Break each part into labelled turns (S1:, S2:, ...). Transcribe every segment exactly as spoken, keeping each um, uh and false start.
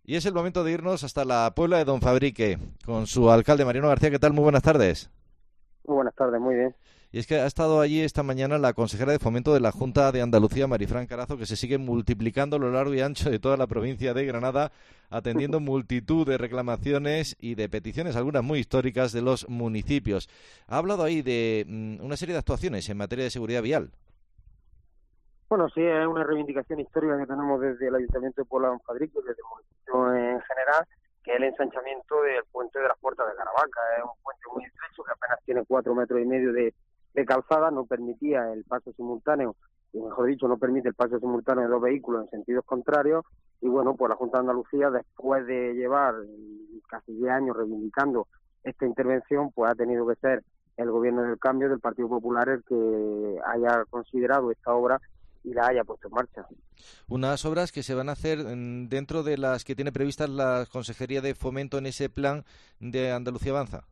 S1: Y es el momento de irnos hasta la Puebla de Don Fabrique, con su alcalde Mariano García. ¿Qué tal? Muy buenas tardes.
S2: Muy buenas tardes, muy bien.
S1: Y es que ha estado allí esta mañana la consejera de Fomento de la Junta de Andalucía, Marifran Carazo, que se sigue multiplicando a lo largo y ancho de toda la provincia de Granada, atendiendo multitud de reclamaciones y de peticiones, algunas muy históricas, de los municipios. Ha hablado ahí de mm, una serie de actuaciones en materia de seguridad vial.
S2: Bueno, sí, es una reivindicación histórica que tenemos desde el Ayuntamiento de Puebla de Don Fabrique, desde el municipio en general, que es el ensanchamiento del puente de las Puertas de Caravaca. Es un puente muy estrecho que apenas tiene cuatro metros y medio de, de calzada, no permitía el paso simultáneo, y mejor dicho, no permite el paso simultáneo de dos vehículos en sentidos contrarios. Y bueno, pues la Junta de Andalucía, después de llevar casi diez años reivindicando esta intervención, pues ha tenido que ser el Gobierno del Cambio del Partido Popular el que haya considerado esta obra y la haya puesto en marcha.
S1: Unas obras que se van a hacer mm, dentro de las que tiene previstas la Consejería de Fomento en ese plan de Andalucía Avanza.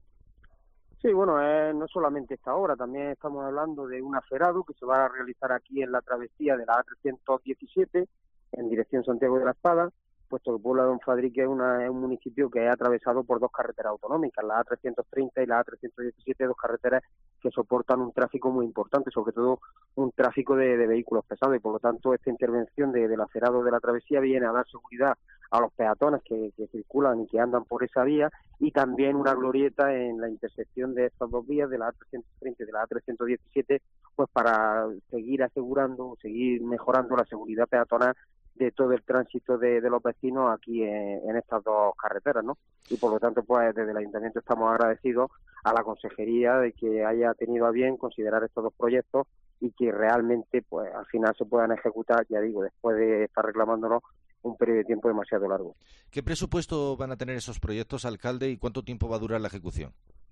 S2: Sí, bueno, eh, no solamente esta obra, también estamos hablando de un aferado que se va a realizar aquí en la travesía de la A trescientos diecisiete, en dirección Santiago de la Espada, puesto que Puebla de Don Fabrique es, una, es un municipio que es atravesado por dos carreteras autonómicas, la A trescientos treinta y la A trescientos diecisiete, dos carreteras que soportan un tráfico muy importante, sobre todo un tráfico de, de vehículos pesados, y por lo tanto esta intervención de, del acerado de la travesía viene a dar seguridad a los peatones que, que circulan y que andan por esa vía, y también una glorieta en la intersección de estas dos vías, de la A trescientos treinta y de la A trescientos diecisiete, pues para seguir asegurando, seguir mejorando la seguridad peatonal de todo el tránsito de, de los vecinos aquí en, en estas dos carreteras, ¿no? Y por lo tanto, pues desde el Ayuntamiento estamos agradecidos a la Consejería de que haya tenido a bien considerar estos dos proyectos y que realmente, pues al final se puedan ejecutar, ya digo, después de estar reclamándonos un periodo de tiempo demasiado largo.
S1: ¿Qué presupuesto van a tener esos proyectos, alcalde, y cuánto tiempo va a durar la ejecución?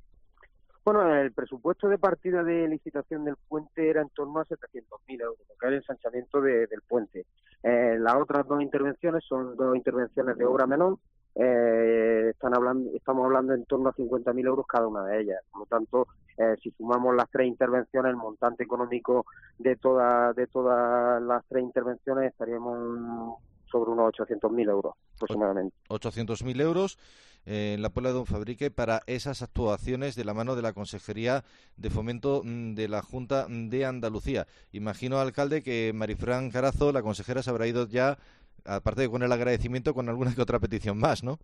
S2: Bueno, el presupuesto de partida de licitación del puente era en torno a setecientos mil euros, que es el ensanchamiento de, del puente. Eh, las otras dos intervenciones son dos intervenciones de obra menor, eh, están hablando, estamos hablando en torno a cincuenta mil euros cada una de ellas. Por lo tanto, eh, si sumamos las tres intervenciones, el montante económico de, toda, de todas las tres intervenciones estaríamos sobre unos ochocientos mil euros aproximadamente.
S1: ochocientos mil euros eh, en la Puebla de Don Fabrique para esas actuaciones de la mano de la Consejería de Fomento de la Junta de Andalucía. Imagino, alcalde, que Marifran Carazo, la consejera, se habrá ido ya, aparte de con el agradecimiento, con alguna que otra petición más, ¿no?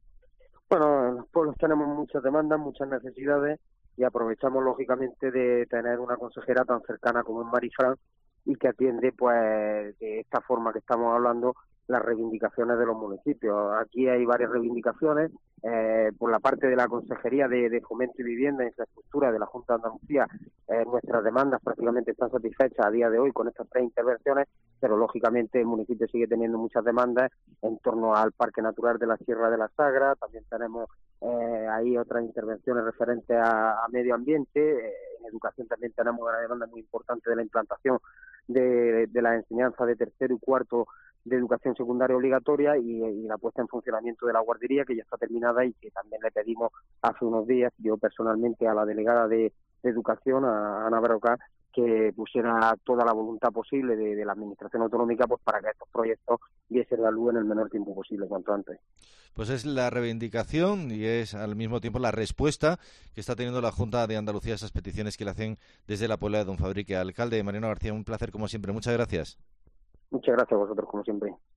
S2: Bueno, en los pueblos tenemos muchas demandas, muchas necesidades, y aprovechamos lógicamente de tener una consejera tan cercana como es Marifran y que atiende pues de esta forma que estamos hablando las reivindicaciones de los municipios. Aquí hay varias reivindicaciones. Eh, por la parte de la Consejería de, de Fomento y Vivienda e Infraestructura de la Junta de Andalucía, eh, nuestras demandas prácticamente están satisfechas a día de hoy con estas tres intervenciones, pero lógicamente el municipio sigue teniendo muchas demandas en torno al Parque Natural de la Sierra de la Sagra. También tenemos eh, ahí otras intervenciones referentes a, a medio ambiente. Eh, en educación también tenemos una demanda muy importante de la implantación de, de la enseñanza de tercero y cuarto de educación secundaria obligatoria, y, y la puesta en funcionamiento de la guardería, que ya está terminada y que también le pedimos hace unos días, yo personalmente, a la delegada de, de Educación, a Ana Berrocal, que pusiera toda la voluntad posible de, de la Administración Autonómica, pues para que estos proyectos viesen la luz en el menor tiempo posible, cuanto antes.
S1: Pues es la reivindicación y es al mismo tiempo la respuesta que está teniendo la Junta de Andalucía a esas peticiones que le hacen desde la Puebla de Don Fabrique. Alcalde Mariano García, un placer como siempre. Muchas gracias.
S2: Muchas gracias a vosotros, como siempre.